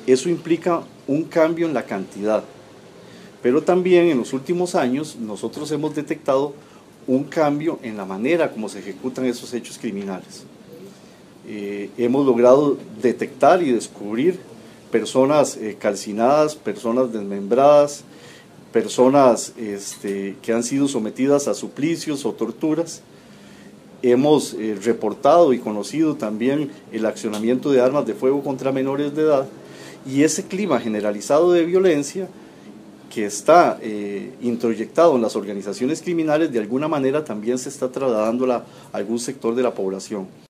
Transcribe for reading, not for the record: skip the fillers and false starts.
eso implica un cambio en la cantidad. Pero también en los últimos años nosotros hemos detectado un cambio en la manera como se ejecutan esos hechos criminales. Hemos logrado detectar y descubrir personas calcinadas, personas desmembradas, personas que han sido sometidas a suplicios o torturas. Hemos reportado y conocido también el accionamiento de armas de fuego contra menores de edad, y ese clima generalizado de violencia que está introyectado en las organizaciones criminales de alguna manera también se está trasladando a algún sector de la población.